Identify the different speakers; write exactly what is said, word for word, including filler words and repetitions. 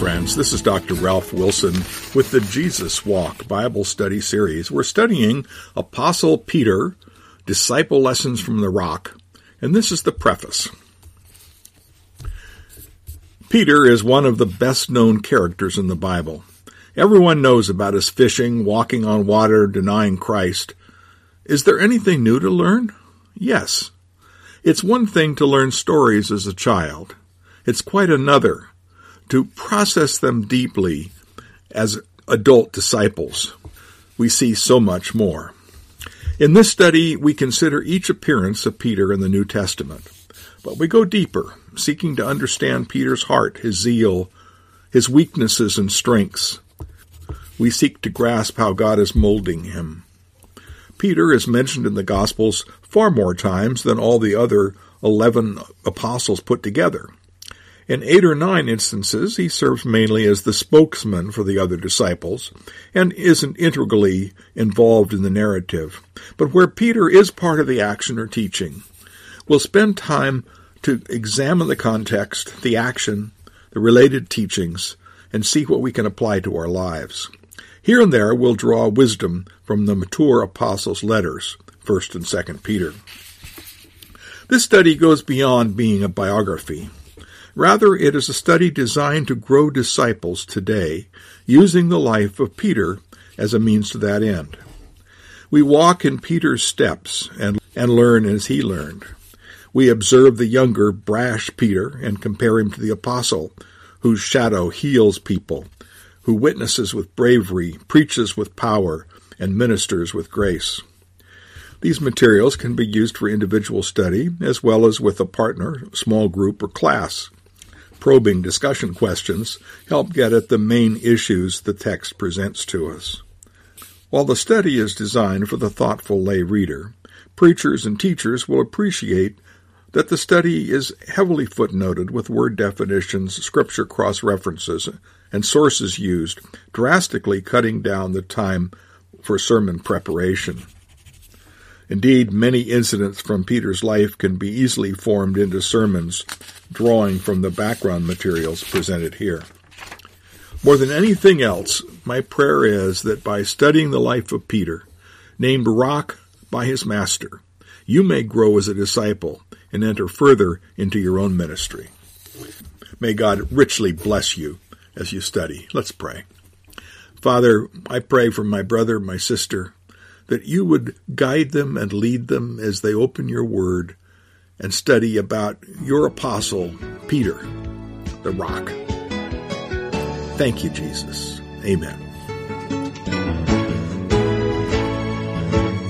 Speaker 1: friends. This is Doctor Ralph Wilson with the Jesus Walk Bible Study Series. We're studying Apostle Peter, Disciple Lessons from the Rock, and this is the preface. Peter is one of the best-known characters in the Bible. Everyone knows about his fishing, walking on water, denying Christ. Is there anything new to learn? Yes. It's one thing to learn stories as a child. It's quite another to process them deeply as adult disciples. We see so much more. In this study, we consider each appearance of Peter in the New Testament, but we go deeper, seeking to understand Peter's heart, his zeal, his weaknesses and strengths. We seek to grasp how God is molding him. Peter is mentioned in the Gospels far more times than all the other eleven apostles put together. In eight or nine instances, he serves mainly as the spokesman for the other disciples and isn't integrally involved in the narrative. But where Peter is part of the action or teaching, we'll spend time to examine the context, the action, the related teachings, and see what we can apply to our lives. Here and there, we'll draw wisdom from the mature apostles' letters, First and Second Peter. This study goes beyond being a biography. Rather, it is a study designed to grow disciples today, using the life of Peter as a means to that end. We walk in Peter's steps and, and learn as he learned. We observe the younger, brash Peter and compare him to the apostle, whose shadow heals people, who witnesses with bravery, preaches with power, and ministers with grace. These materials can be used for individual study, as well as with a partner, small group, or class. Probing discussion questions help get at the main issues the text presents to us. While the study is designed for the thoughtful lay reader, preachers and teachers will appreciate that the study is heavily footnoted with word definitions, scripture cross-references, and sources used, drastically cutting down the time for sermon preparation. Indeed, many incidents from Peter's life can be easily formed into sermons, drawing from the background materials presented here. More than anything else, my prayer is that by studying the life of Peter, named Rock by his master, you may grow as a disciple and enter further into your own ministry. May God richly bless you as you study. Let's pray. Father, I pray for my brother, my sister, that you would guide them and lead them as they open your word and study about your apostle, Peter, the rock. Thank you, Jesus. Amen.